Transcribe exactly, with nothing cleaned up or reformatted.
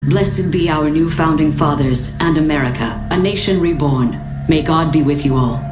Blessed be our new founding fathers and America, a nation reborn. May God be with you all.